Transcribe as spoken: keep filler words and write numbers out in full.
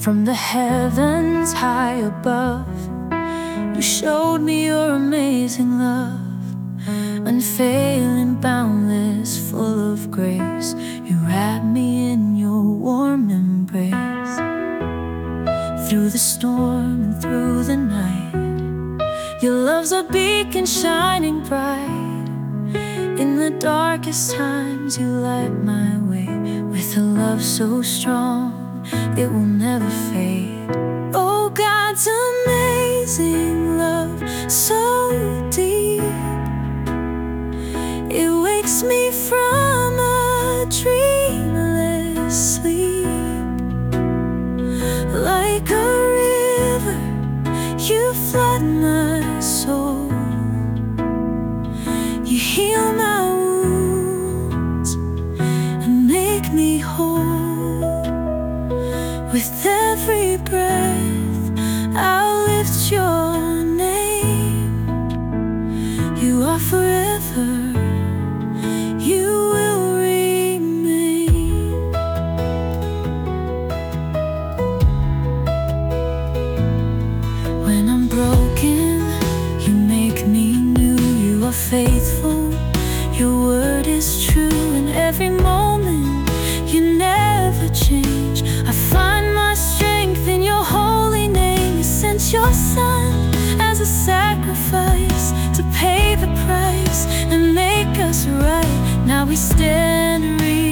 From the heavens high above, you showed me your amazing love. Unfailing, boundless, full of grace, you wrapped me in your warm embrace. Through the storm and through the night, your love's a beacon shining bright. In the darkest times you light my way, with a love so strong it will never fade. Oh, God's amazing love, so deep, it wakes me from a dreamless sleep. Like a river, you flood my soul, you heal my wounds and make me whole. With every breath I'll lift your name. You are forever, you will remain. When I'm broken, you make me new. You are faithful, your word is true. In every moment you never change. I find my strength in your holy name. You sent your son as a sacrifice to pay the price and make us right. Now we stand real